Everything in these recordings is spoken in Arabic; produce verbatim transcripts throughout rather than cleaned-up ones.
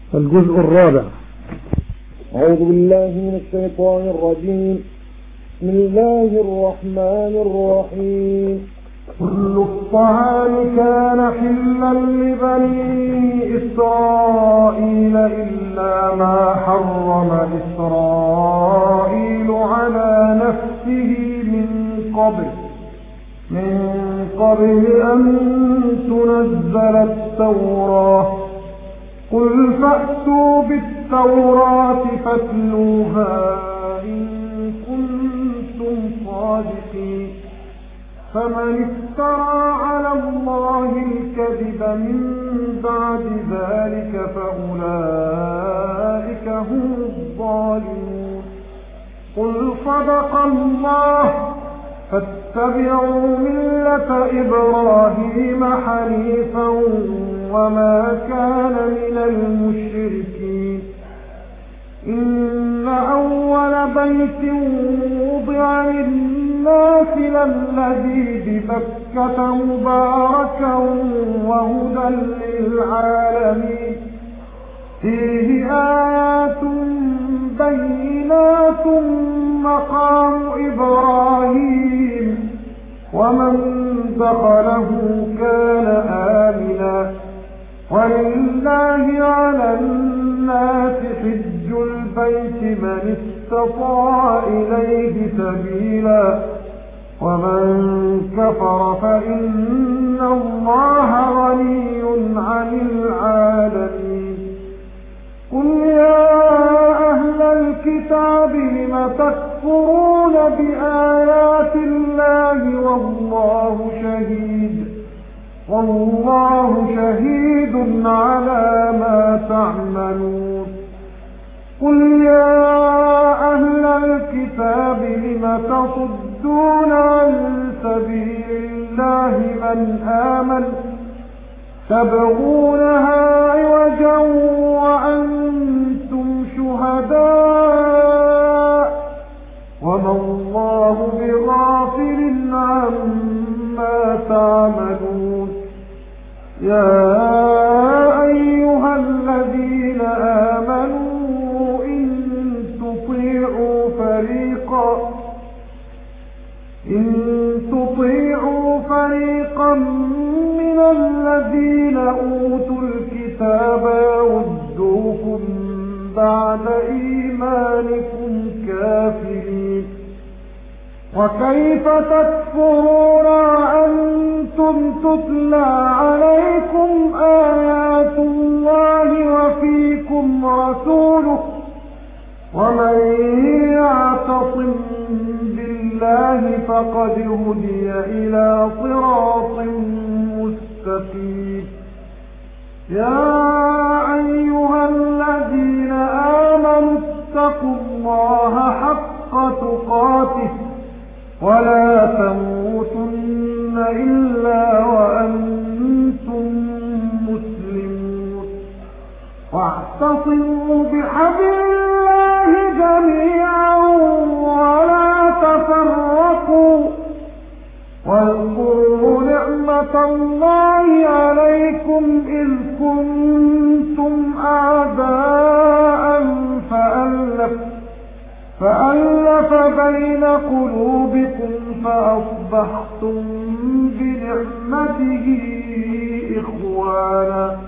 الجزء الرابع. أعوذ بالله من الشيطان الرجيم. بسم الله الرحمن الرحيم. كل الطعام كان حلا لبني إسرائيل إلا ما حرم إسرائيل على نفسه من قبل من قبل أن تنزل التوراة. قل فأتوا بالتوراة فاتلوها إن كنتم صادقين. فمن افترى على الله الكذب من بعد ذلك فأولئك هم الظالمون. قل صدق الله فاتبعوا ملة إبراهيم حنيفا وما كان من المشركين. إن أول بيت وضع للناس للذي ببكة مباركا وهدى للعالمين فيه آيات بينات مقام إبراهيم ومن دخله كان آمنا ولله على الناس حج البيت من استطاع إليه سبيلا ومن كفر فإن الله غني عن العالمين. قل يا أهل الكتاب لم تكفرون بآيات الله والله شهيد والله شهيد على ما تعملون. قل يا أهل الكتاب لم تصدون عن سبيل الله من آمن تبغونها عوجا وأنتم شهداء وما الله بغافل عما تعملون. يا أيها الذين آمنوا إن تطيعوا فريقا إن تطيعوا فريقا من الذين أوتوا الكتاب يردوكم بعد إيمانكم كافرين. وكيف تكفرون وأنتم تتلى عليكم آيات الله وفيكم رسوله ومن يعتصم بالله فقد هدي إلى صراط مستقيم. يا أيها الذين آمنوا اتقوا الله حق تقاته ولا تموتن إلا وأنتم مسلمون. واعتصموا بحبل الله جميعا ولا تفرقوا واذكروا نعمة الله عليكم إذ كنتم أعداء فألف فألف بين قلوبكم فأصبحتم بنعمته إخوانا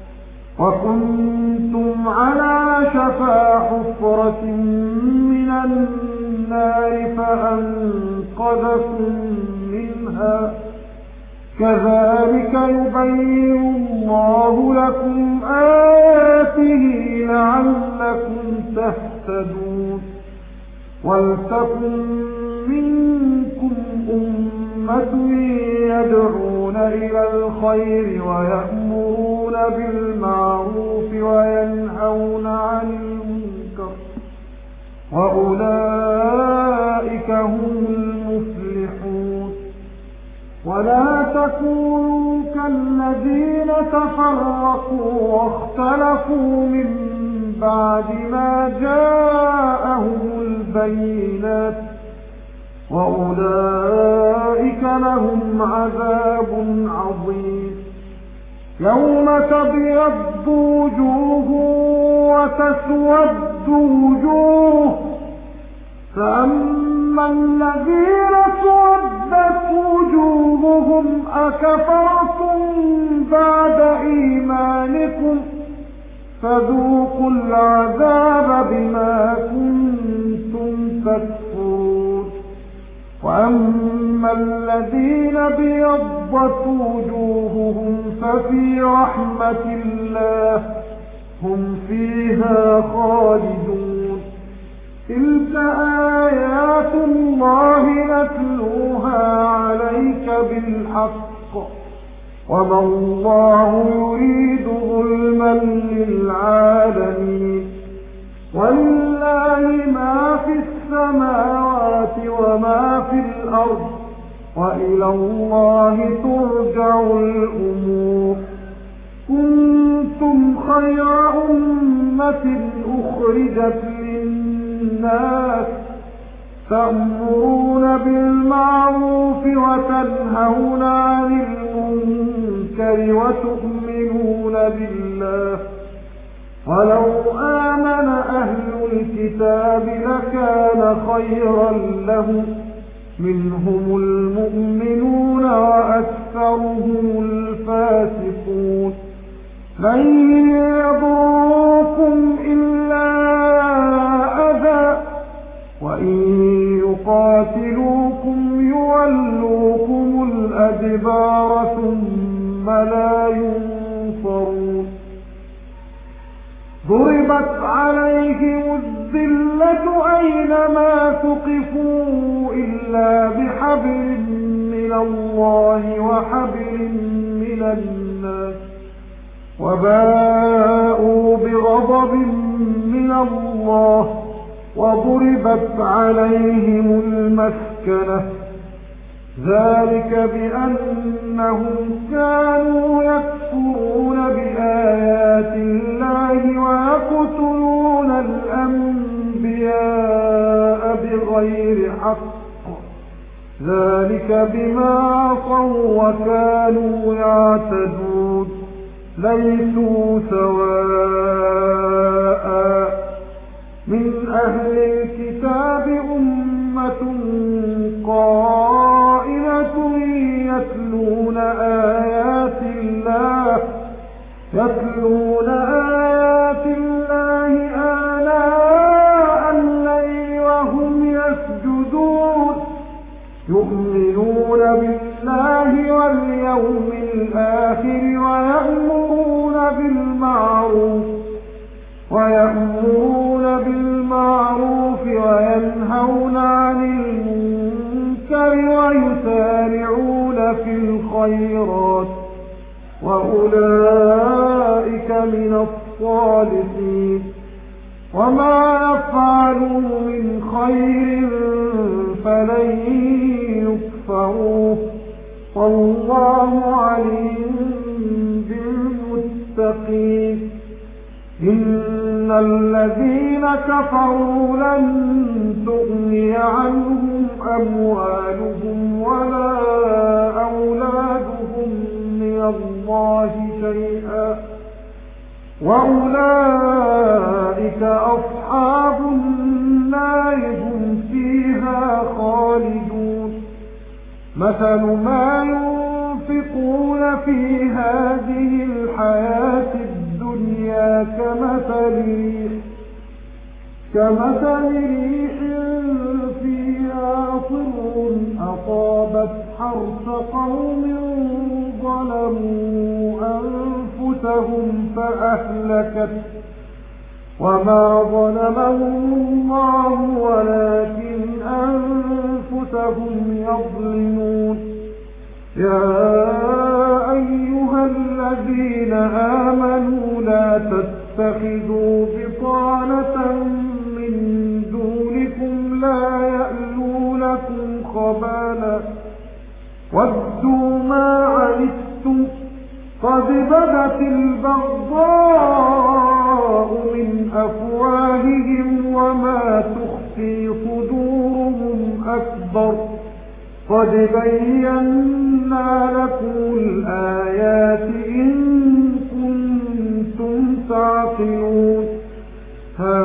وكنتم على شفا حفرة من النار فأنقذكم منها. كذلك يبين الله لكم آياته لعلكم تهتدون. ولتكن منكم أمة يدعون إلى الخير ويأمرون بالمعروف وينهون عن المنكر وأولئك هم المفلحون. ولا تكونوا كالذين تفرقوا واختلفوا من بعد ما جاءهم البينات وأولئك لهم عذاب عظيم. يوم تبيض وجوه وتسود وجوه فأما الذين اسودت وجوههم أكفرتم بعد إيمانكم فذوقوا العذاب بما كنتم تكفرون وأما الذين ابيضت وجوههم ففي رحمة الله هم فيها خالدون تلك آيات الله نتلوها عليك بالحق وما الله يريد ظلما للعالمين ولله ما في السماوات وما في الأرض وإلى الله ترجع الأمور كنتم خير أمة أخرجت للناس تأمرون بالمعروف وتنهون عن المنكر وتؤمنون بالله ولو آمن أهل الكتاب لكان خيرا لهم منهم المؤمنون وأكثرهم الفاسقون لن يضروكم إلا أذى وإن يقاتلوكم يولوكم الأدبار ثم لا ينصرون ضربت عليهم الذلة أينما ثقفوا إلا بحبل من الله وحبل من الناس وباءوا بغضب من الله وضربت عليهم المسكنة ذلك بأنهم كانوا يكفرون بآيات الله ويقتلون الأنبياء بغير حق ذلك بما عصوا وكانوا يعتدون ليسوا سواء من أهل الكتاب أمة قائمة يتلون آيات الله يتلون آيات الله آناء الليل وهم يسجدون يؤمنون بالله واليوم الآخر ويأمرون بالمعروف ويأمرون بالمعروف وينهون عن المنكر ويسارعون في الخيرات وأولئك من الصالحين وما يفعلوا من خير فلن يكفروه والله عليم بالمتقين إن الذين كفروا لن تغني عنهم أموالهم ولا أولادهم من الله شيئا وأولئك أصحاب النار هم فيها خالدون مثل ما ينفقون في هذه الحياة الدنيا كمثل كمثل ريح فيها صر أصابت حرث قوم ظلموا أنفسهم فأهلكت وما ظلمهم الله ولكن أنفسهم يظلمون يا أيها الذين آمنوا لا تتخذوا بطانة من دونكم لا يألونكم خبالا ودوا ما عنتم قد بدت البغضاء من أفواههم وما تخفي صدورهم أكبر قد بينا لكم الآيات إن تعقلون ها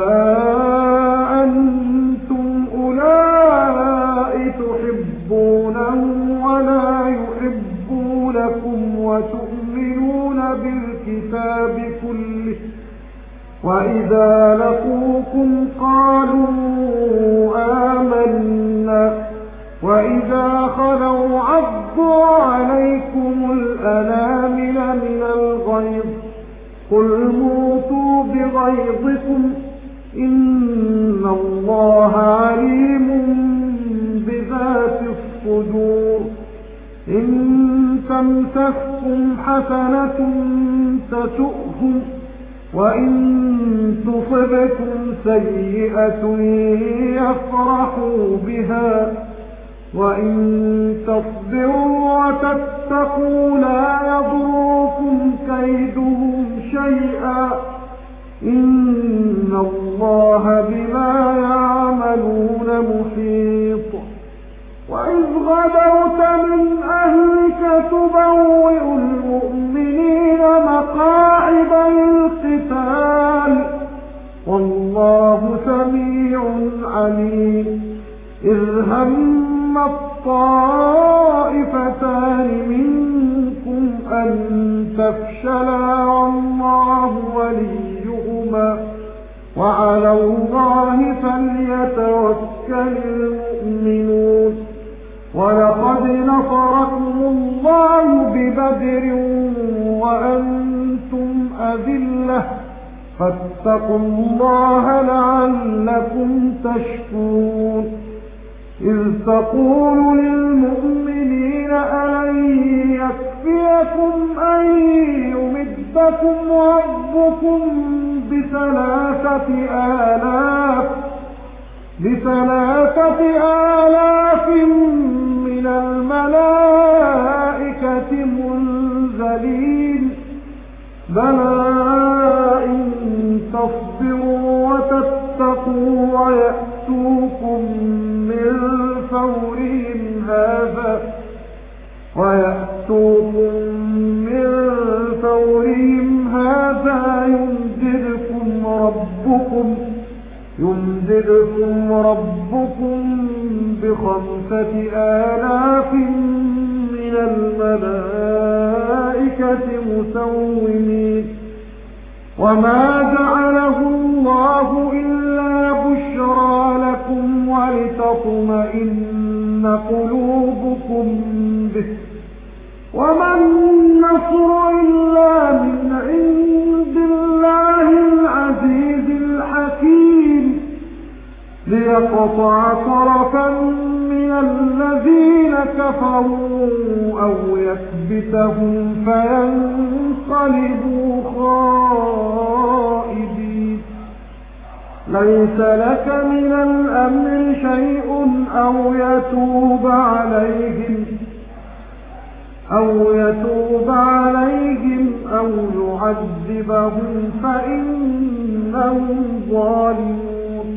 أنتم أولئك تحبونهم ولا يحبونكم وتؤمنون بالكتاب كله وإذا لقوكم قالوا آمنا وإذا خلوا عضوا عليكم الأنامل من الغيظ قل موتوا بغيظكم إن الله عليم بذات الصدور إن تمسككم حسنة تسؤهم وإن تصبكم سيئة يفرحوا بها وإن تصبروا وتتقوا لا يضركم كيدهم شيئا إن الله بما يعملون محيط وإذ غدوت من أهلك تبوئ المؤمنين مقاعد للقتال والله سميع عليم إذ هم الطائفتان منكم أن تفشلا والله وليهما وعلى الله فليتوكل المؤمنون ولقد نصركم الله ببدر وأنتم أذلة فاتقوا الله لعلكم تشكرون إذ تقول للمؤمنين ألن يكفيكم أن يمدكم ربكم بثلاثة آلاف بثلاثة آلاف من الملائكة منزلين بلى إن تصبروا وتتقوا ويأتوكم من فورهم هذا ويأتوكم من فورهم هذا يمددكم ربكم يمددكم ربكم بخمسة آلاف من الملائكة مسومين وما جعله الله إلا بشرى لكم ولتطمئن قلوبكم به وما النصر إلا من عند الله العزيز الحكيم ليقطع طرفا من الذين كفروا أو يكبتهم فينقلبوا خائبين ليس لك من الأمر شيء أو يتوب عليهم أو يتوب عليهم أو يعذبهم فإنهم ظالمون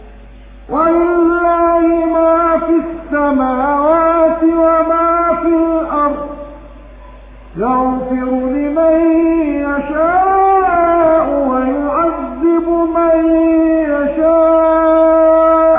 ولله ما في السماوات وما في الأرض يغفر لمن يشاء ويعذب من يشاء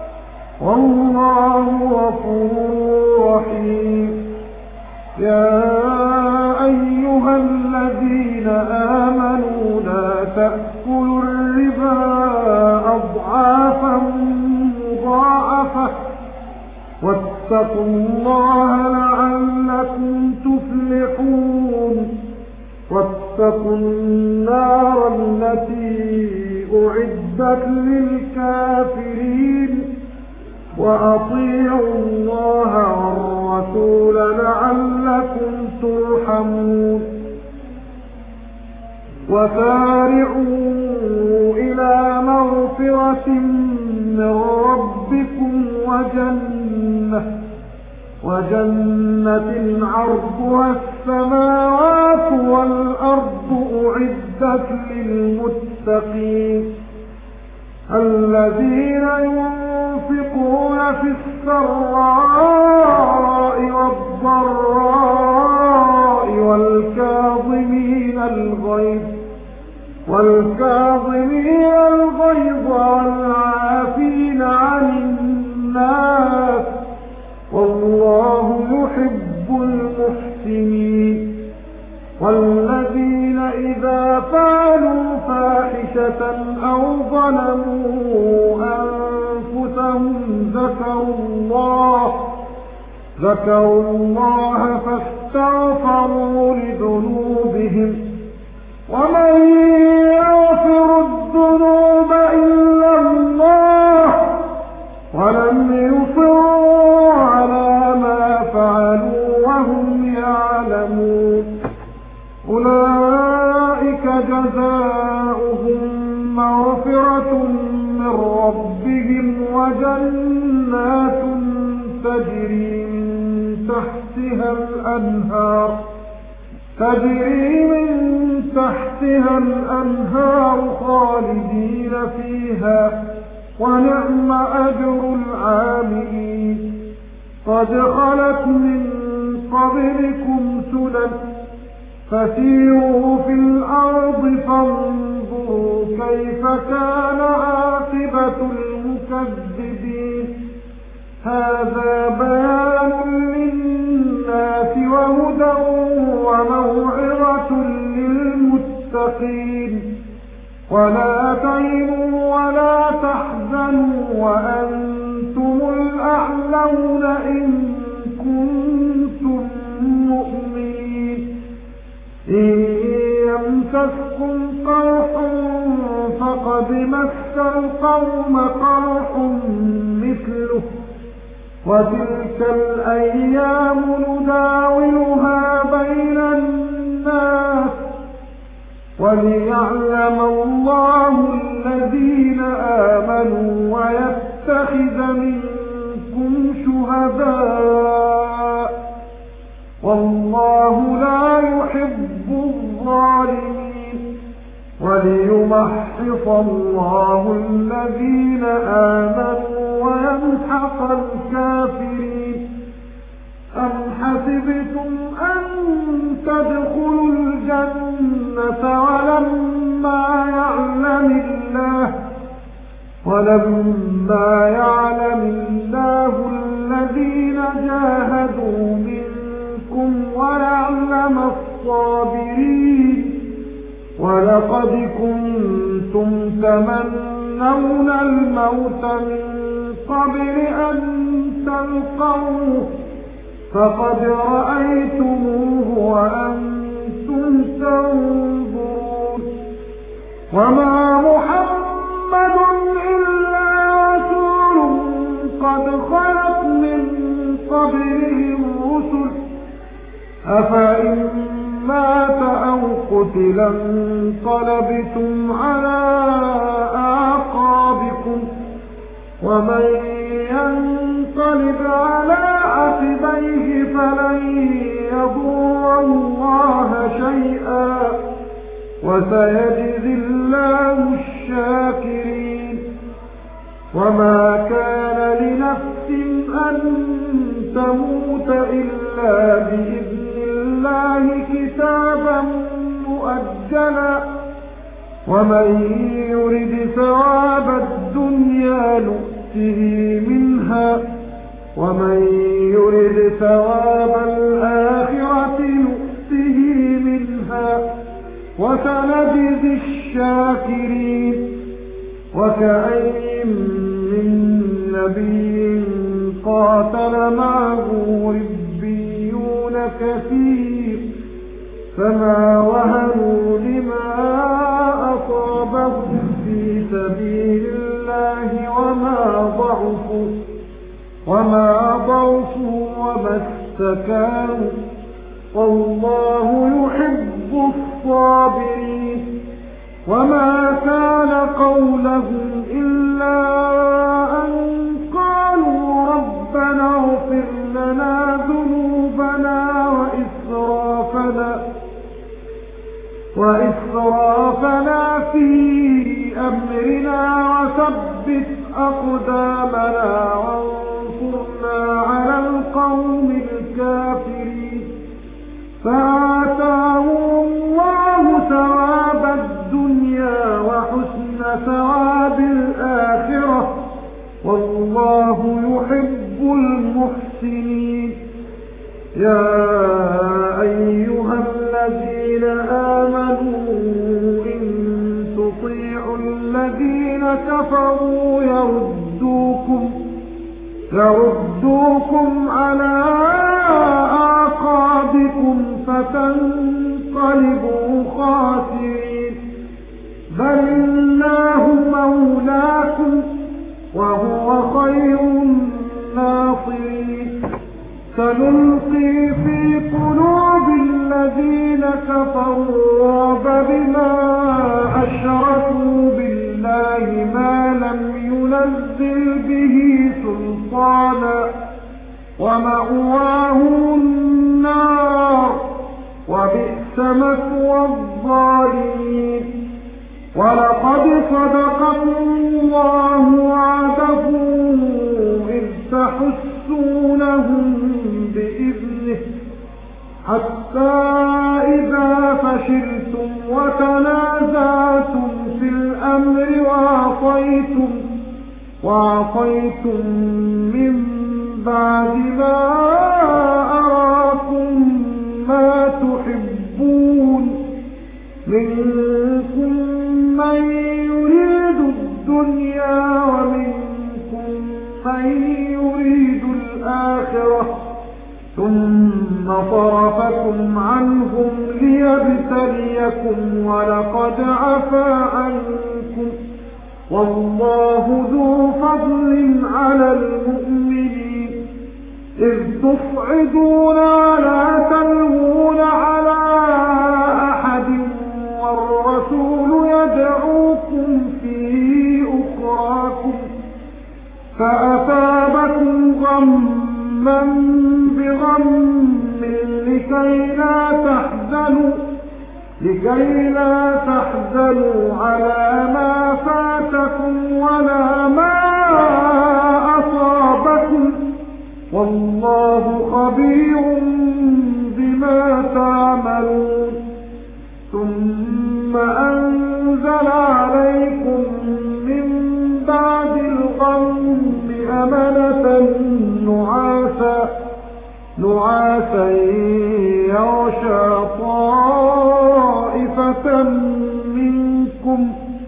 والله غفور رحيم يا أيها الذين آمنوا لا تأكلوا الربا أضعافا مضاعفة واتقوا الله لعلكم تفلحون واتقوا النار التي أعدت للكافرين وأطيعوا الله والرسول لعلكم ترحمون وسارعوا إلى مغفرة من ربكم وجنة وجنة عرضها السماوات والأرض أعدت للمتقين الذين ينفقون في السراء والضراء والكاظمين الغيظ والكاظمين الغيظ والعافين عن الناس والله يحب المحسنين. والذين إذا فعلوا فاحشة أو ظلموا أنفسهم ذكروا الله ذكروا الله فاستغفروا لذنوبهم ومن يغفر الذنوب إلا الله ولم يصروا على ما فعلوا وهم يعلمون أولئك جزاؤهم مغفرة من ربهم وجنات تجري من تحتها الأنهار تجري من تحتها الأنهار خالدين فيها ونعم أجر العاملين. قد خلت من قبلكم سنن فسيروا في الأرض فانظروا كيف كان عاقبة المكذبين. هذا بيان للناس وهدى وموعظة للمتقين. ولا تهنوا ولا تحزنوا وأنتم الأعلون إن كنتم مؤمنين. إن يمسسكم قرح فقد مس القوم قرح مثله وتلك الأيام نداولها بين الناس وليعلم الله الذين آمنوا ويتخذ منكم شهداء والله لا يحب الظالمين. وليمحص الله الذين آمنوا ويمحق الكافرين. أم حسبتم أن تدخلوا الجنة ولما يعلم الله ولما يعلم الله الذين جاهدوا منكم ويعلم الصابرين. ولقد كنتم تمنون الموت من قبل أن تلقوه فقد رأيتموه وأنتم تنظرون. وما محمد إلا رسول قد خلت من قبله الرسل أفإن مات أو قتل انقلبتم على أعقابكم ومن ينقلب على عقبيه فلن يضر الله شيئا وسيجزي الله الشاكرين. وما كان لنفس أن تموت إلا بإذن الله كتابا مؤجلا ومن يرد ثواب الدنيا نؤته منها ومن يرد ثواب الآخرة نؤته منها وسنجزي الشاكرين. وكأين من نبي قاتل معه ربيون كثير فما وهنوا لما أصابهم في سبيل الله وما ضعفوا وما ضعفوا وما استكانوا والله يحب الصابرين. وما كان قولهم إلا أن قالوا ربنا اغفر لنا ذنوبنا وإسرافنا وإسرافنا في أمرنا وثبت أقدامنا وانصرنا على القوم الكافرين. فآتاهم الله ثواب الدنيا ثواب الآخرة والله يحب المحسنين. يا أيها الذين آمنوا إن تطيعوا الذين كفروا يردوكم يردوكم على أعقابكم فتنقلبوا خاسرين. بل الله مولاكم وهو خير الناصرين. سنلقي في قلوب الذين كفروا الرعب بما أشركوا بالله ما لم ينزل به سلطانا ومأواهم النار وبئس مثوى الظالمين. ولقد صدقكم الله وعده إذ تحسونهم بإذنه حتى إذا فشلتم وتنازعتم في الأمر وعصيتم وعصيتم من بعد ما أراكم ما تحبون منكم من يريد الدنيا ومنكم من يريد الآخرة ثم صرفكم عنهم ليبتليكم ولقد عفا عنكم والله ذو فضل على المؤمنين. إذ تصعدون ولا تلوون على أحد والرسول يدعوكم في أخراكم فأصابكم غما بغم لكي لا تحزنوا لكي لا تحزنوا على ما فاتكم ولا ما أصابكم والله خبير بما تعملون. ثم أنزل عليكم من بعد الغم أمنة نعاسا نعاسا يغشى طائفة منكم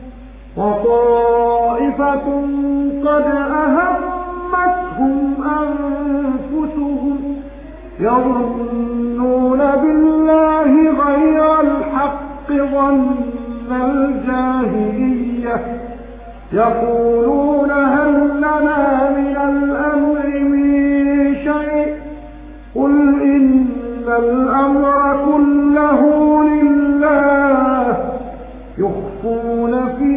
وطائفة قد أهمتهم أنفسهم يظنون بالله غير الحق ظن الجاهلية يقولون هل لنا من الأمر من شيء قل إن الأمر كله لله يخفون في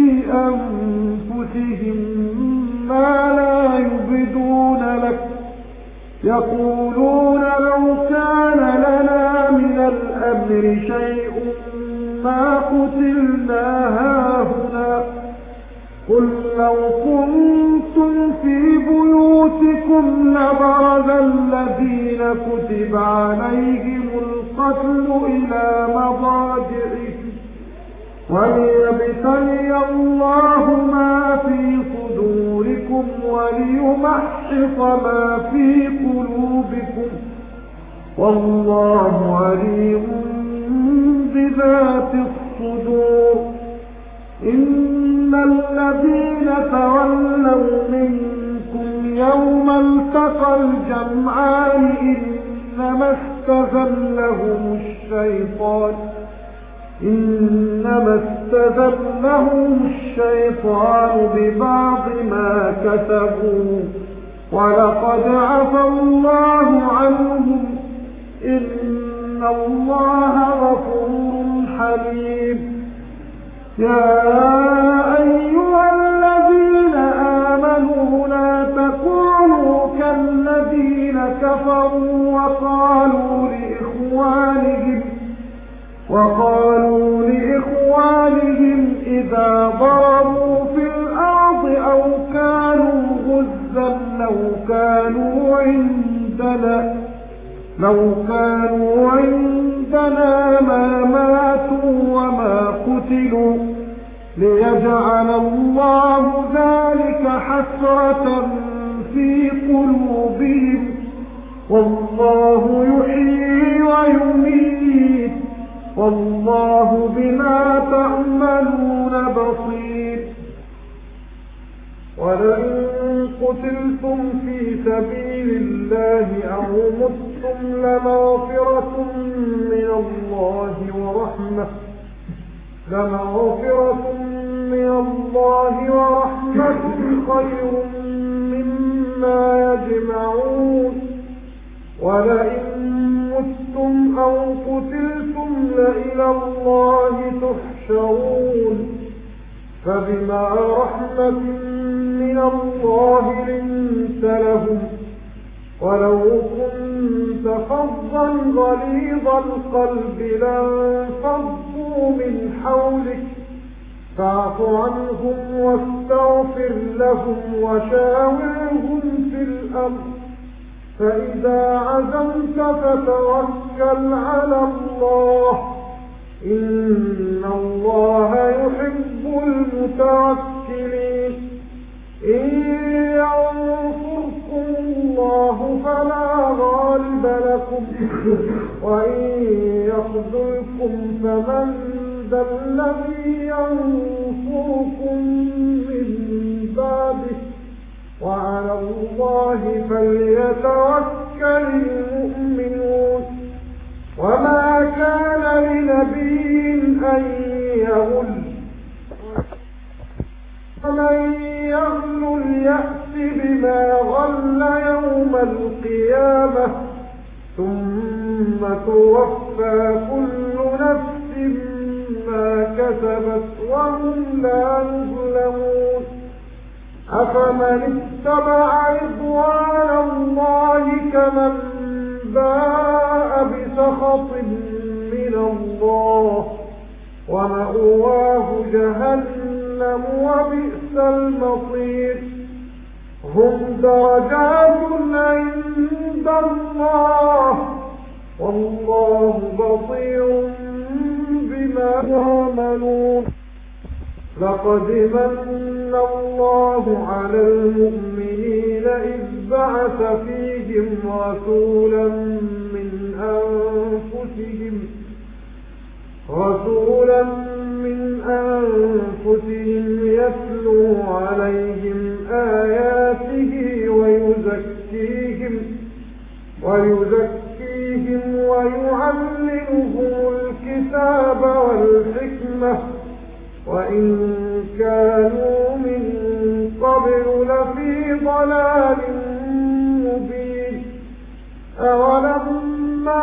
أنفسهم ما لا يبدون لك يقولون لو كان لنا من الأمر شيء ما قتلنا هاهنا قل لو كنتم في بيوتكم لبرز الذين كتب عليهم القتل إلى مضاجعهم وليبتلي الله ما في صدوركم وليمحص ما في قلوبكم والله عليم بذات الصدور. إن الذين تولوا منكم يوم التقى الجمعان إنما استزلهم الشيطان إنما استزلهم الشيطان ببعض ما كسبوا ولقد عفا الله عنهم إن الله غفور حليم. يا أيها الذين آمنوا لا تكونوا كالذين كفروا وقالوا لإخوانهم وقالوا لإخوانهم إذا ضربوا في الأرض أو كانوا غزا لو كانوا عندنا لو كانوا عندنا ما ماتوا وما قتلوا ليجعل الله ذلك حسرة في قلوبهم والله يحيي ويميت والله بما تعملون بصير. ولئن قتلتم في سبيل الله أو متم لمغفرة من الله ورحمة لمغفرة من الله ورحمة خير مما يجمعون. ولئن متم أو قتلتم لإلى الله تحشرون. فبما رحمة من الله لنت لهم ولو كنت فظا غليظ القلب لانفضوا من حولك فاعف عنهم واستغفر لهم وشاورهم في الأمر فإذا عزمت فتوكل على الله إن الله يحب المتوكلين. إن ينصركم الله فلا غالب لكم وإن يخذلكم فمن ذا الذي ينصركم من بعده وعلى الله فليتوكل المؤمنون. وما كان لنبي أن يغل ومن يغل يأت بما غل يوم القيامة ثم توفى كل نفس ما كسبت وهم لا يظلمون. أفمن اتبع رضوان الله كمن باء بسخط من الله ومأواه جهنم وبئس المصير. هم درجات عند الله والله بصير بما يعملون. لقد من الله على المؤمنين إذ بعث فيهم رسولا من أنفسهم رسولا من أنفسهم يتلو عليهم آياته ويزكيهم ويزكيهم ويعلمهم الكتاب والحكمة وإن كانوا من قبل لفي ضلال مبين. أولما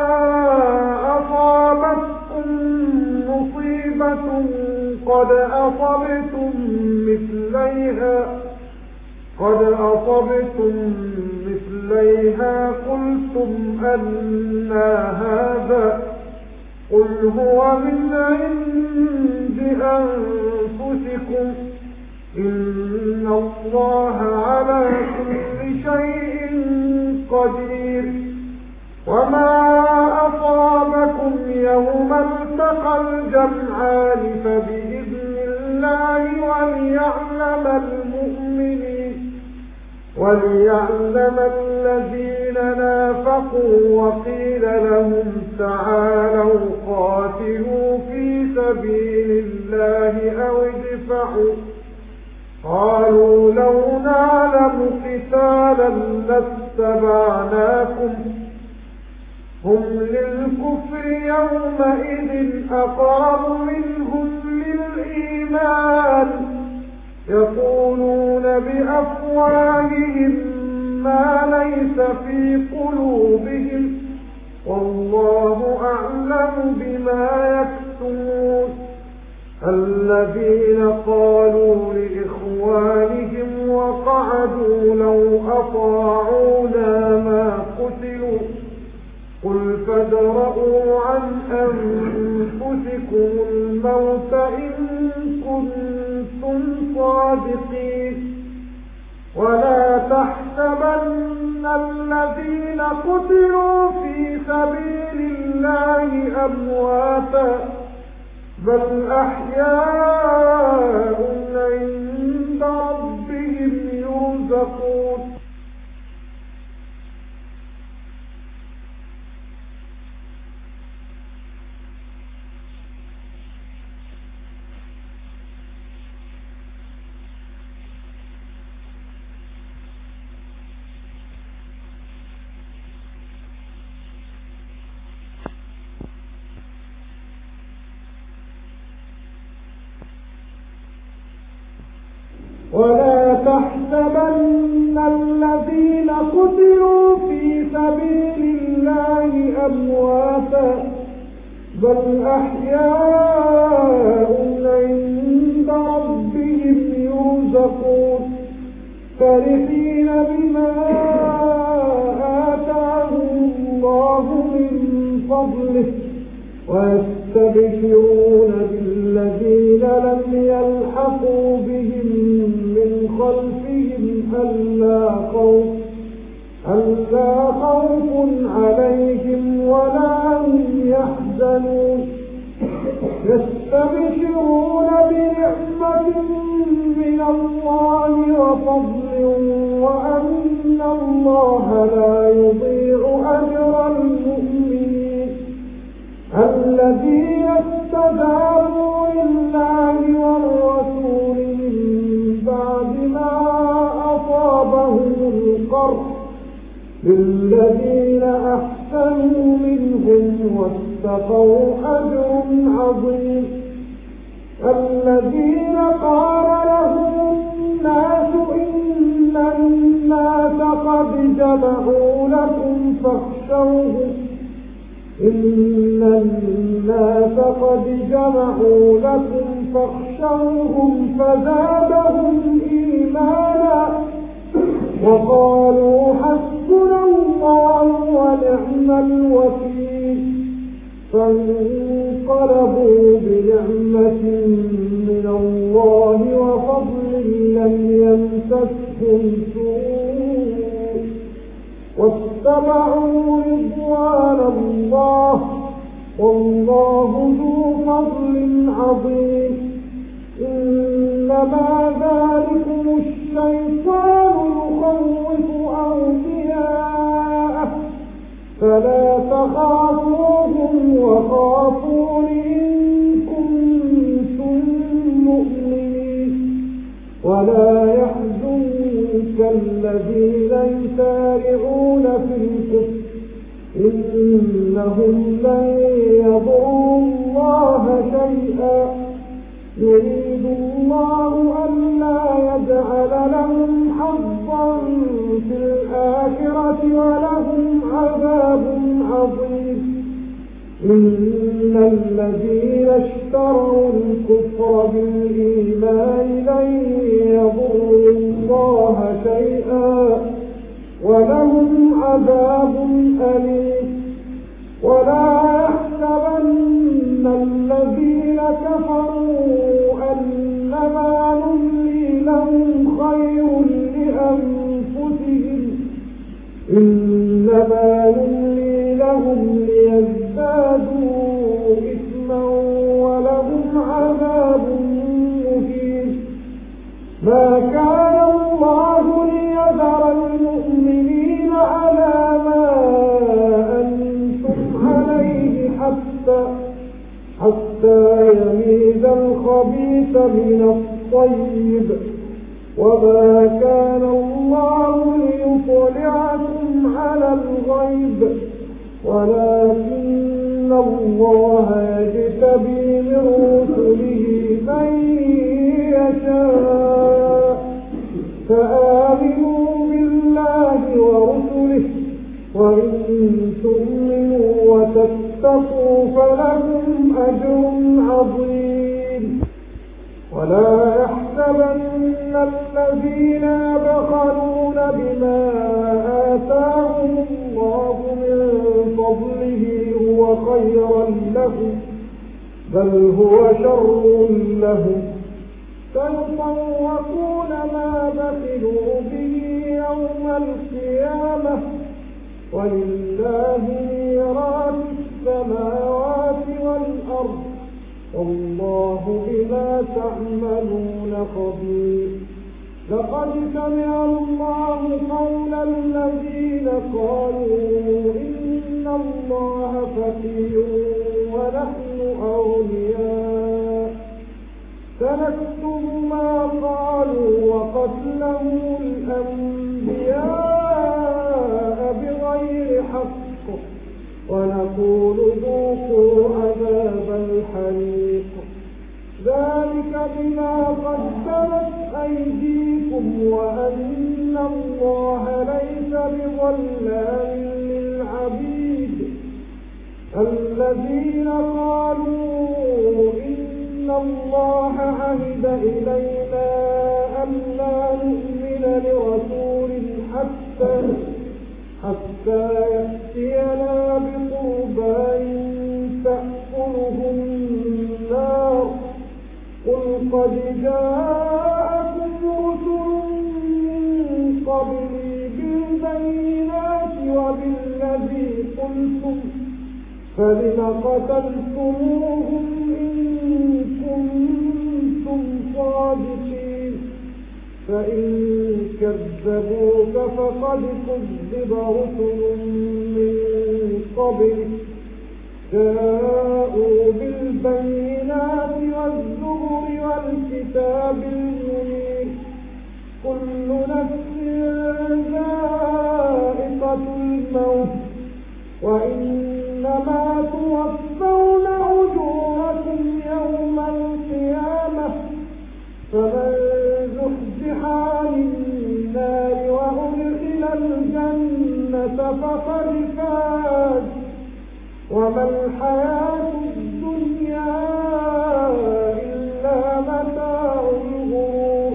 أصابتكم مصيبة قد أصبتم مثليها قد أصبتم مثليها قلتم أنى هذا قل هو من عند أنفسكم إن الله على كل شيء قدير. وما أصابكم يوم التقى الجمعان فبإذن الله وليعلم المؤمنين وليعلم الذين نافقوا وقيل لهم تعالوا قاتلوا في سبيل الله أو ادفعوا قالوا لو نعلم قتالا لاتبعناكم هم للكفر يومئذ أقرب منهم للإيمان يقولون بأفواههم ما ليس في قلوبهم والله أعلم بما يكتمون. الذين قالوا لإخوانهم وقعدوا لو أطاعونا ما قتلوا قل فادرءوا عن أنفسكم الموت إن كنتم صادقين. ولا تحسبن الذين قتلوا في سبيل الله أمواتا بل أحياء ولا تحسبن الذين قتلوا في سبيل الله أمواتا بل أحياء عند ربهم يرزقون فرحين بما آتاهم الله من فضله ويستبشرون بالذين لم يلحقوا بهم من خلفهم ألا خوف ألا خوف عليهم ولا هم يحزنون يستبشرون بنعمة من الله وفضل وأن الله لا يضيع أجر المؤمنين الذين استجابوا لله والرسول من بعد ما أصابهم القرح للذين أحسنوا منهم واتقوا أجر عظيم الذين قال لهم الناس إن الناس قد جمعوا لكم فاخشوهم إن الناس قد جمعوا لكم فاخشوهم فزادهم إيمانا وقالوا حسبنا الله ونعم الوكيل فانقلبوا بنعمة من الله وفضل لم يمسسهم سوء واتبعوا رضوان الله والله ذو فضل عظيم إنما ذلكم الشيطان يخوف أولياءه فلا تخافوهم وخافون إن كنتم مؤمنين ولا يحزنك الذين يسارعون في الكفر إنهم لن يضروا الله شيئا يريد الله ألا يجعل لهم حظا في الآخرة ولهم عذاب عظيم إن الذين اشتروا الكفر بالإيمان لن يضروا الله شيئا ولهم عذاب أليم ولا يحسبن الذين كفروا أنما نملي لهم خير لأنفسهم إنما نملي لهم ليزدادوا إثما ولهم عذاب مهين ما كان الله ليذر المؤمنين على ما أنتم عليه حتى حتى يميز الخبيث من الطيب وما كان الله ليطلعكم على الغيب ولكن الله يجتبي من رسله من يشاء فآمنوا بالله ورسله وإن تؤمنوا وتتقوا فلكم أجر عظيم ولا يحسبن الذين يبخلون بما آتاهم الله من فضله هو خيرا لهم بل هو شر لهم سيطوقون ما بخلوا به يوم القيامة ولله ميراث السماوات والأرض والله بما تعملون خبير لقد سمع الله قول الذين قالوا إن الله فقير ونحن أولياء سنكتب ما قالوا وقتلهم الأنبياء بغير حق ونقول ذوقوا عذاب الحريق ذلك بما قدمت أيديكم وأن الله ليس بظلام للعبيد. الذين قالوا إن الله عهد إلينا ألا نؤمن لرسول حتى حتى يأتينا بقربان تأكله النار. قل قد جاءكم رسل من قبلي بالبينات وبالذي قلتم فلم قتلتموهم إن كنتم صادقين. فإن كذبوك فقد كذب رسل من قبلك جاءوا بالبينات والزبر والكتاب المنير. كل نفس ذائقة الموت وإنما توفون أجوركم يوم القيامة. فمن زحزح عن النار وأدخل الجنة فقد فاز وما الحياة الدنيا إلا متاع الغرور.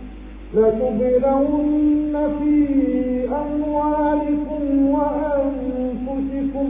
لتبلون في أموالكم وأنفسكم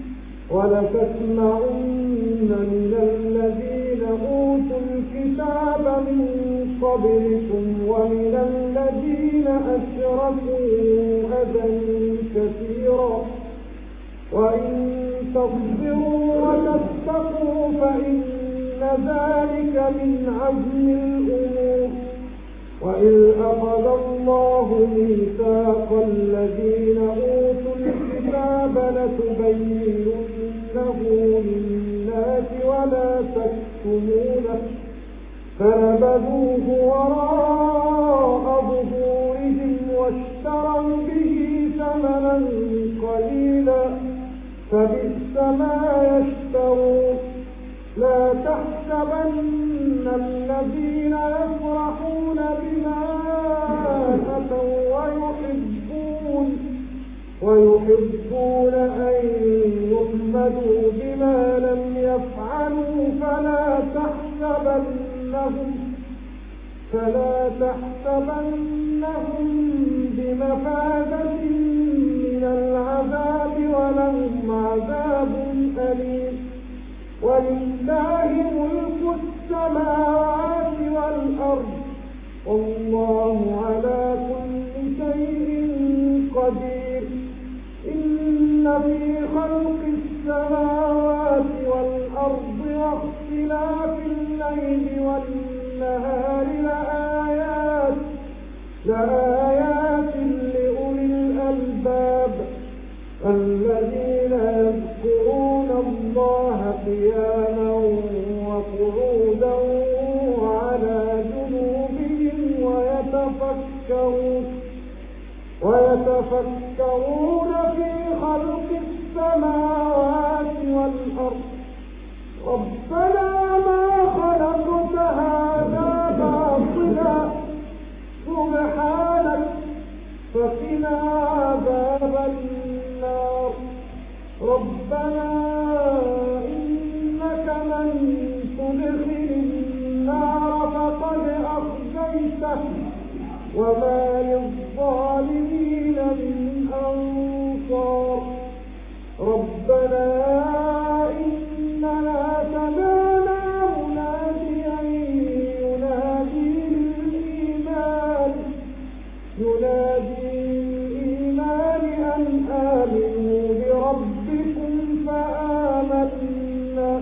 ولتسمعن من الذين أوتوا الكتاب من قبلكم ومن الذين أشركوا أذى كثيرا وإن تصبروا وتتقوا فإن ذلك من عزم الأمور. وإذ أخذ الله ميثاق الذين أوتوا الكتاب لتبيننه للناس ولا تكتمونه فنبذوه وراء ظهورهم واشتروا به ثمنا قليلا فبئس ما يشترون. لا تحسبن الذين يفرحون بما أتوا ويحبون ويحبون أن يحمدوا بما لم يفعلوا فلا تحسبنهم فلا تحسبنهم بمفازة من العذاب ولهم عذاب أليم. ولله ملك السماوات والأرض والله على كل شيء قدير. إن في خلق السماوات والأرض واختلاف الليل والنهار لآيات لآيات لأولي الألباب الذين يذكرون الله قياما وقعودا وعلى جنوبهم ويتفكرون ويتفكرون في خلق السماوات والأرض ربنا ما خلقت هذا باطلا سبحانك فقنا عذاب النار. ربنا إنك من تدخل النار فقد أخزيته وما للظالمين من أنصار. ربنا إننا سمعنا مناديا ينادي للإيمان ينادي للإيمان أن آمنوا بربكم فآمنا.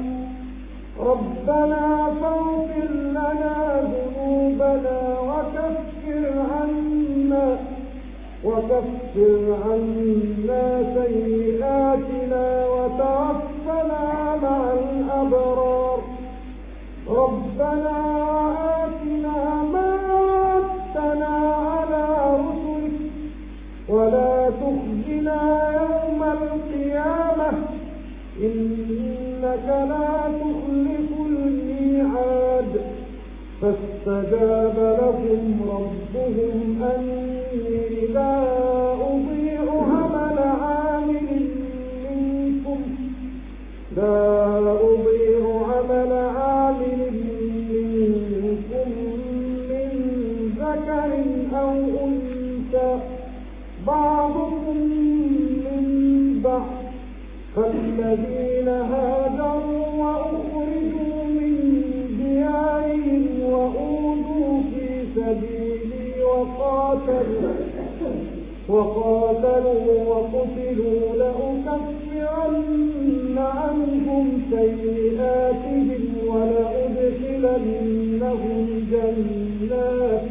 ربنا فاغفر لنا ذنوبنا وكفر عنا وكفر عنا سيئاتنا وتوفنا مع الأبرار. ربنا آتنا ما وعدتنا على رسلك ولا تخزنا يوم القيامة إنك لا تخلف الميعاد. فاستجاب لهم ربهم أني لا أضيع عمل عامل منكم لا أضيع عمل عامل منكم من ذكر أو أنثى بعضكم من بعض فالذين هاجروا وأخرجوا من ديارهم وأوذوا في سبيلي وقاتلوا وقاتلوا وقتلوا لأكفرن عنهم سيئاتهم ولأدخلنهم جنات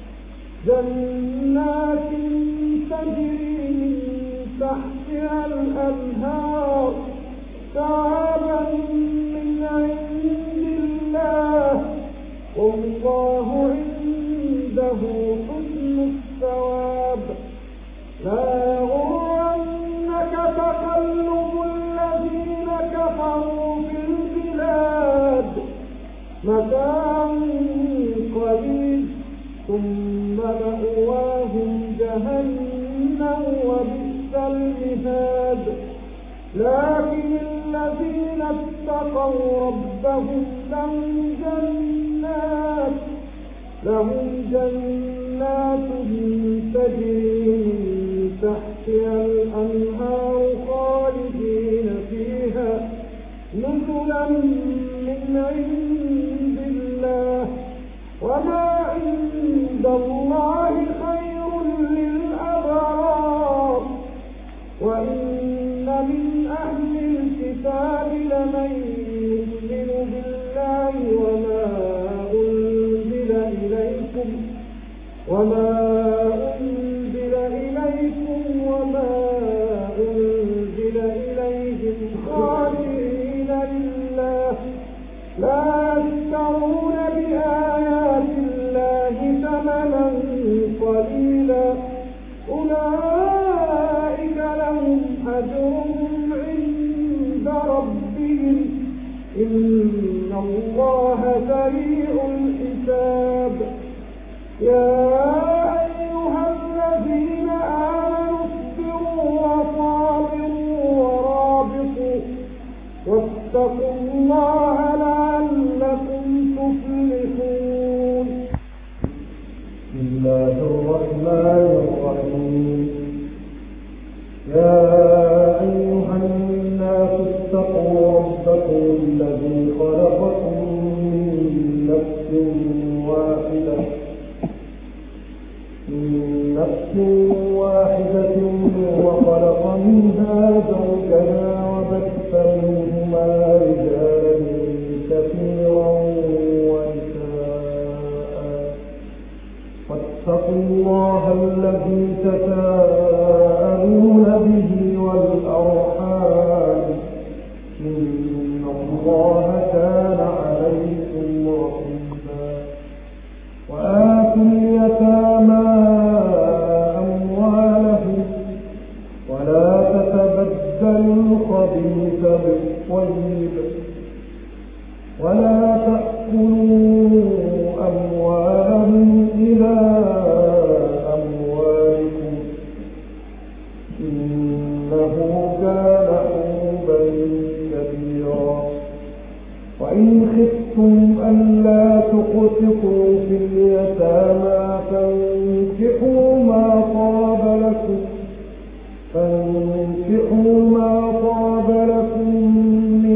جنات تجري من تحتها الأنهار ثوابا من عند الله والله عنده حسن الثواب لا يغرنك تقلب الذين كفروا في البلاد متاع قليل ثم مأواهم جهنم وبئس المهاد لكن الذين اتقوا ربهم لهم جنات لهم جنات تجري من تحتها الأنهار خالدين فيها نزلا من عند الله وما عند الله خير للأبرار وإن من أهل الكتاب لمن يؤمن بالله وما أنزل إليكم وما أنزل إليكم وما أنزل إليهم خاشعين لله لا يشترون بآيات الله ثمنا قليلا أولئك لهم أجرهم عند ربهم إن الله سريع الحساب يا أيها الذين آمنوا اصبروا وصابروا ورابطوا واتقوا الله لعلكم تفلحون. بسم الله الرحمن الرحيم يا أيها الناس اتقوا ربكم الذي خلقكم من نفس واحدة من نفس واحدة وخلق منها زوجها وبث منهما رجالا كثيرا ونساء واتقوا الله الذي تساءلون به والأرحام إن الله كان عليكم رقيبا وآتوا اليتامى أموالهم ولا تتبدلوا الخبيث بالطيب ولا تأكلوا أموالهم إلى أموالكم إنه كان حوبا كبيرا وإن خفتم ألا تقسطوا في اليتامى فانكحوا ما طاب لكم فانكحوا ما طاب لكم من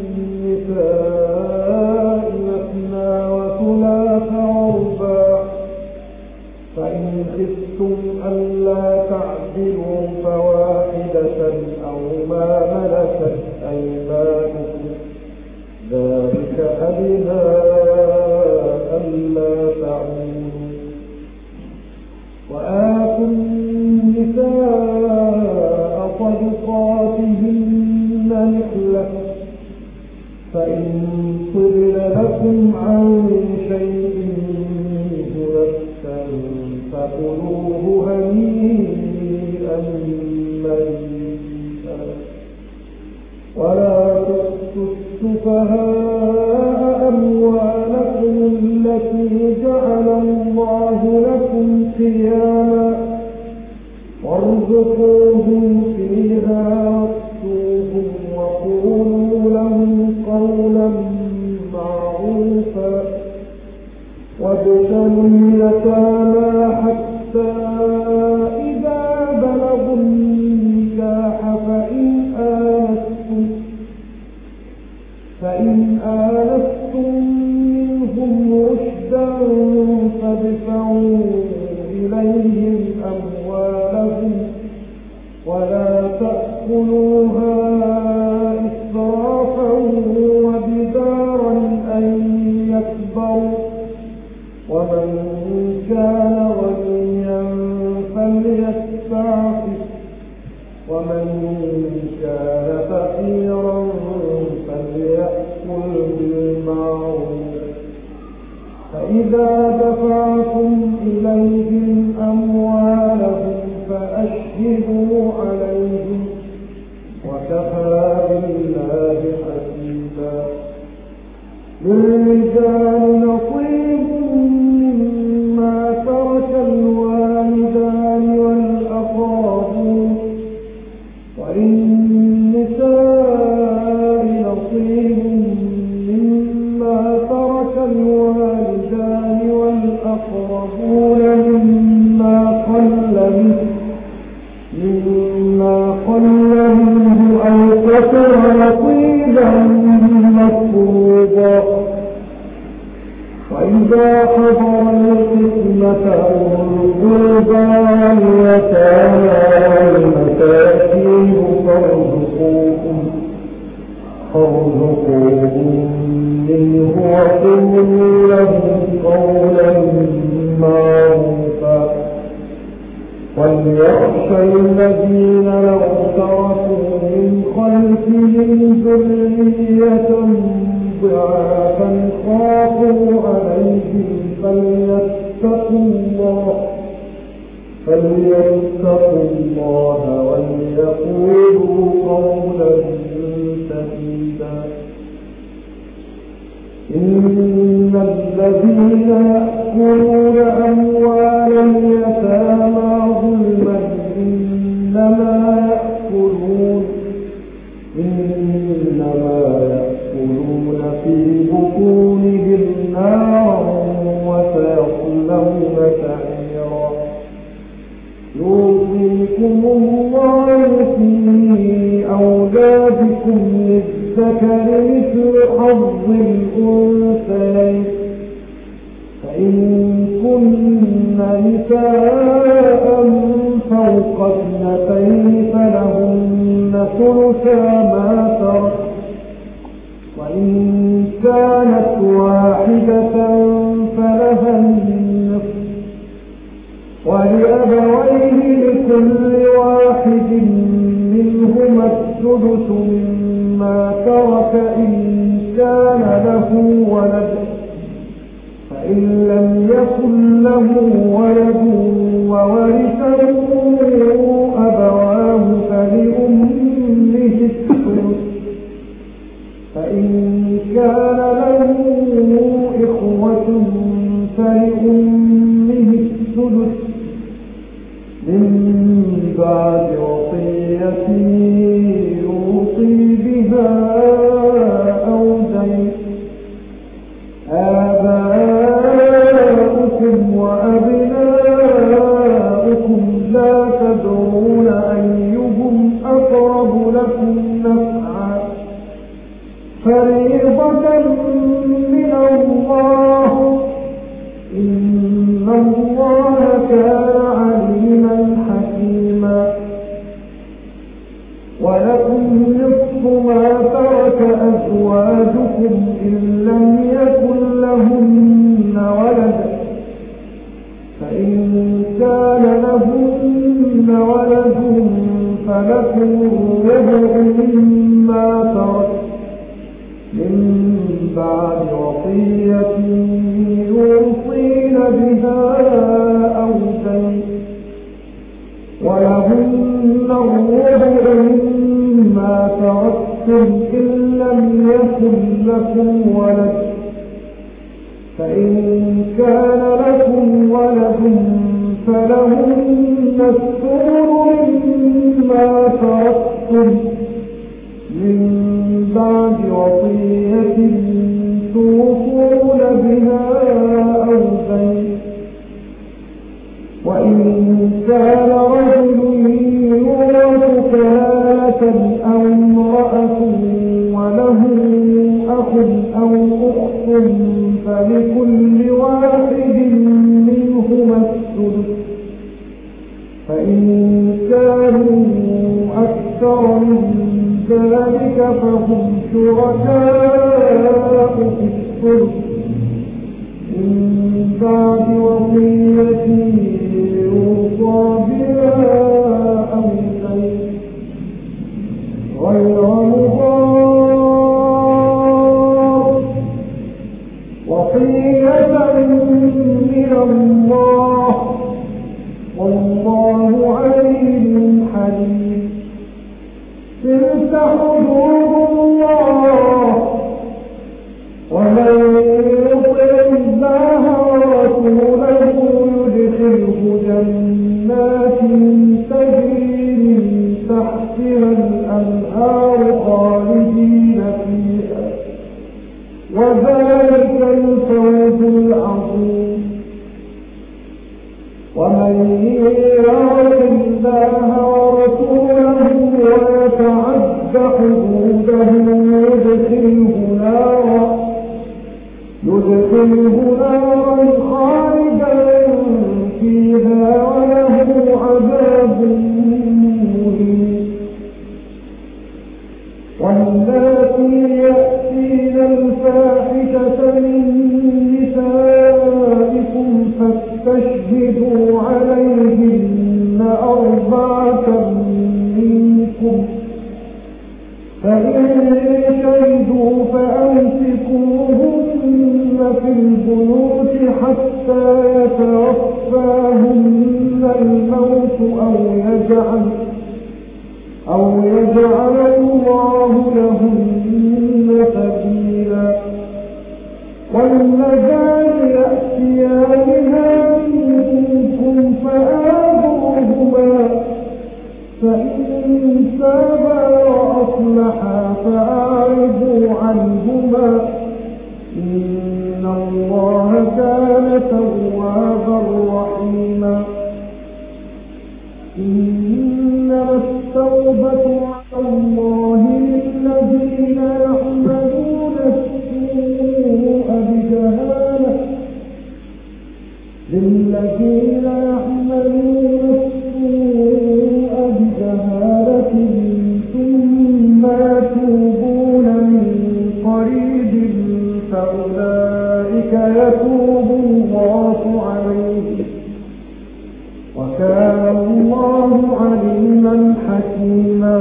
النساء مثنى وثلاث ورباع فإن خفتم ألا تعدلوا فواحدة أو ما ملكت أيمانكم ذلك أدنى ألا تعولوا وآتوا النساء صدقاتهن نحلة فإن طبن لكم عن شيء منه نفسا فكلوه هنيئا مريئا ولا تؤتوا السفهاء أموالكم التي جعل الله لكم قياما وارزقوهم فيها واكسوهم وقولوا لهم قولا معروفا وابتلوا اليتامى حتى إذا بلغوا النكاح فإن آنستم فإن آنستم منهم رشدا فادفعوا إليهم أموالهم ولا تأكلوها إسرافا وبدارا أن يكبروا ومن كان غنيا فليستعفف ومن كان فقيرا فليأكل بالمعروف فإذا دفعتم إليهم أموالهم فأشهدوا عليهم وكفى بالله حسيبا للرجال نصيب مما ترك الوالدان والأقربون وللنساء نصيب مما ترك الوالدان والأقربون مما قل منه مما قل منه أو كثر نصيبا مفروضا وإذا حضر القسمة أولو القربى واليتامى والمساكين فارزقوهم فارزقوهم منه وقولوا لهم قولا معروفا وليخشى الذين لو تركوا من خلفهم ذرية ضعافا خافوا عليهم فليتقوا الله فليتقوا الله وليقولوا قولا سديدا إن الذين يأكلون أموال اليتامى ظلما إنما يأكلون إنما يأكلون في بطونهم نارا وسيصلون سعيرا يوصيكم الله في أولادكم للذكر مثل حظ الأنثيين فإن كن نساء فوق اثنتين فلهن ثلثا ما ترك وإن كانت واحدة فلها النصف ولأبويه لكل واحد منهما السدس مما ترك إن كان له ولد فإن لم يكن له ولد وورثه أبواه فلأمه الثلث فإن كان له إخوة فلأمه السدس من بعد وصية يوصي بها أو دين آباؤكم وأبناؤكم لا تدرون أيهم أقرب لكم نفعا فريضة من الله إن الله كان عليما حكيما ولكم نصف ما ترك أزواجكم إن لم يكن لهن ولد فإن كان لهن ولد فلكم الربع مما ترك من بعد وصية يوصين بها أو دين ولهن الربع مما تركتم إن لم يكن لكم ولد فإن كان لكم ولد فلهن الثمن مما تركتم من بعد وصية توصون بها أو دين وإن كان رجل يورث كلالة أو امرأة وله أخ أو أخت فلكل واحد منهما السدس فإن كانوا أكثر من ذلك فهم شركاء في الثلث من بعد وصية يوصى بها أو دين غير مضار وصية من الله والله عليم حليم. تلك حدود الله ومن يطع الله ورسوله يدخله جنات تجري من تحتها الأنهار خالدين فيها وذلك الفوز العظيم. ومن يعص الله ورسوله ويتعد حدوده يدخله نارا يدخله نارا خالدا فيها وله عذاب مهين. واللاتي يأتين الفاحشة من نسائكم فاستشهدوا عليهن أربعة منكم فإن شهدوا فأمسكوهن في البيوت حتى يتوفاهن الموت أو يجعل أو يجعل الله لهن سبيلا. واللذان يأتيانها منكم فآذوهما فإن تابا وأصلحا فأعرضوا عنهما إن الله كان توابا رحيما. إنما التوبة على الله للذين يعملون السوء بجهالة للذين يعملون السوء بجهالة ثم يتوبون من قريب فأولئك يتوب الله عليهم وكان الله عليما حكيما.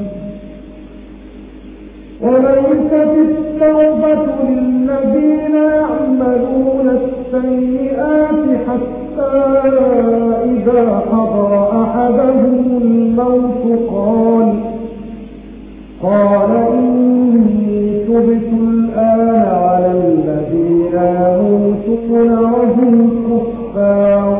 وليست التوبة للذين يعملون السيئات حتى إذا حضر أحدهم الموت قال قال إني تبت الآن على الذين يموتون وهم كفار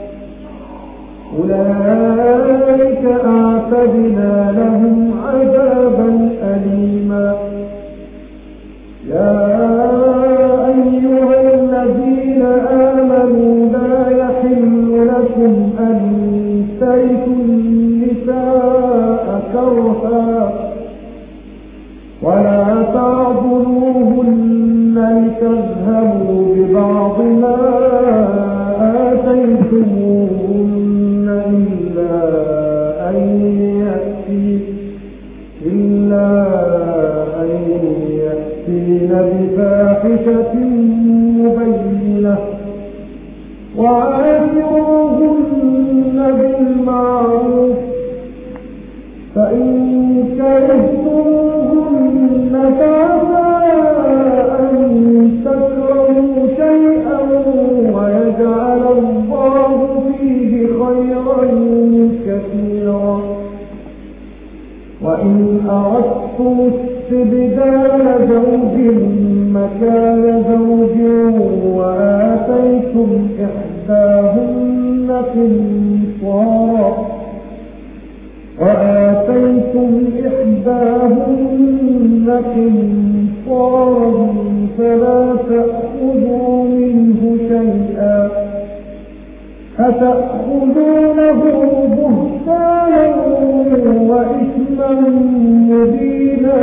أولئك أعتدنا لهم عذابا أليما. يا أيها الذين آمنوا لا يحل لكم أن ترثوا النساء كرها ولا تعضلوهن لتذهبوا ببعض ما آتيتموهن إلا أن يأتي إلا أن يأتين بفاحشة مبينة وعاشروهن بالمعروف فإن كرهتموهن فعسى أن تكرهوا شيئا ويجعل الله فيه خيرا كثيرا. وإن أردتم استبدال زوج مكان زوج وآتوا آتيتم إحداهن قنطارا وآتيتم إحداهن قنطارا فلا تأخذوا منه شيئا أتأخذونه بهتانا وإثما مبينا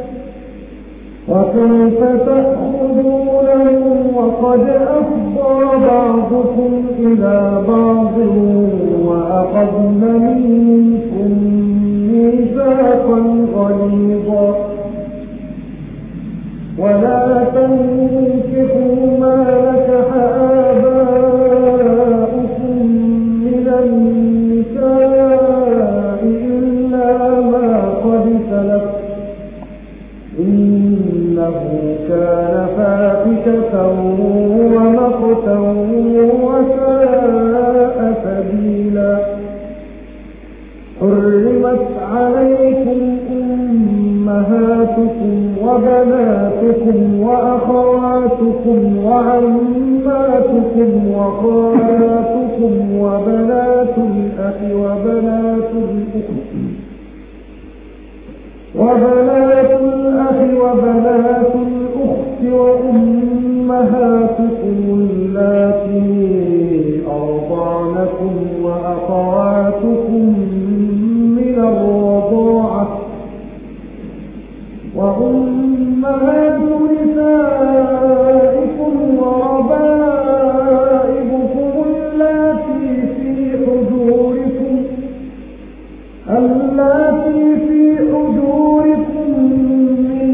وكيف تأخذونه وقد أفضى بعضكم إلى بعض وأخذن منكم ميثاقا غليظا ولا تنكحوا ما نكح آباؤكم من النساء إلا ما قد سلف إنه كان فاحشة ومقتا وساء سبيلا حرمت عليكم أمهاتكم وبناتكم وأخواتكم وعماتكم وخالاتكم وبنات الأخ وبنات الأخت وبنات الأخ وبنات الأخت وأمهاتكم اللاتي أرضعنكم وأخواتكم من الرضاعة وأمهات نسائكم وربائبكم اللاتي في حجوركم اللاتي في حجوركم من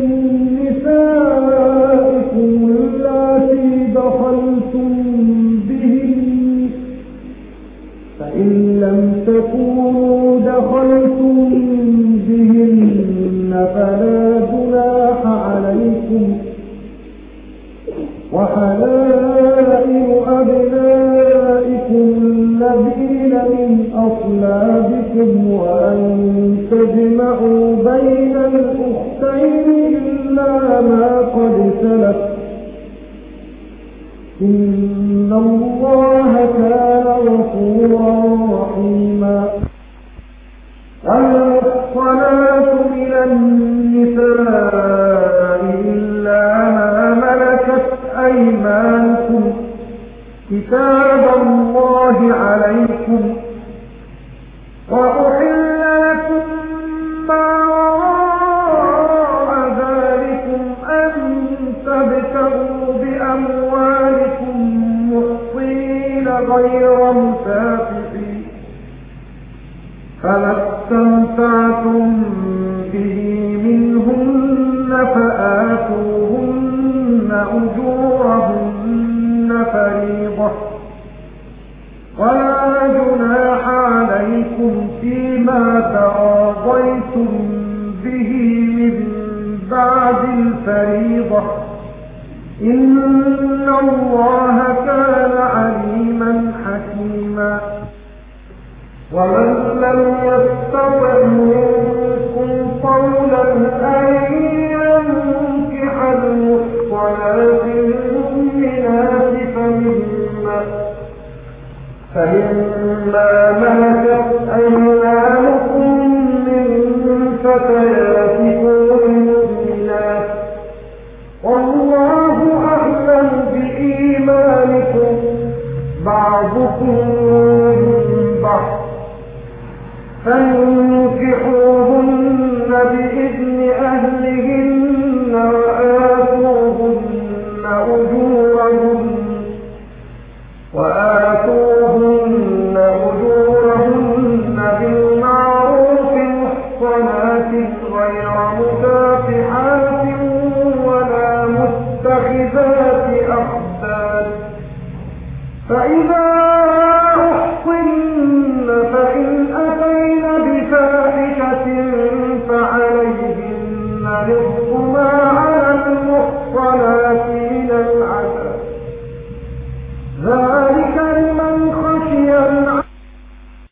نسائكم اللاتي دخلتم بهن فإن لم تكونوا دخلتم بهن فلا جناح عليكم وحلائل أبنائكم الذين من أصلابكم وأن تجمعوا بين الأختين إلا ما قد سلف إن الله كان غفورا رحيما والمحصنات من النساء إلا ما ملكت أيمانكم كتاب الله عليكم وأحل لكم ما وراء ذلكم أن تبتغوا بأموالكم محصنين غير مسافحين فما استمتعتم به منهن فآتوهن أجورهن فريضة ولا جناح عليكم فيما تراضيتم به من بعد الفريضة إن الله كان عليما حكيما ومن لم يستطع منكم قولا أن ينكح المحصنات المؤمنات فمما فمما ملكت أيمانكم من فتياتكم المؤمنات والله أعلم بإيمانكم بعضكم من بعض فانكحوهن بإذن أهلهن وآتوهن أجورهن وآتوهن أجورهن بالمعروف محصنات غير مسافحات ولا متخذات أخدان فإذا أحصن فإن أتين بفاحشة فعليهن نصف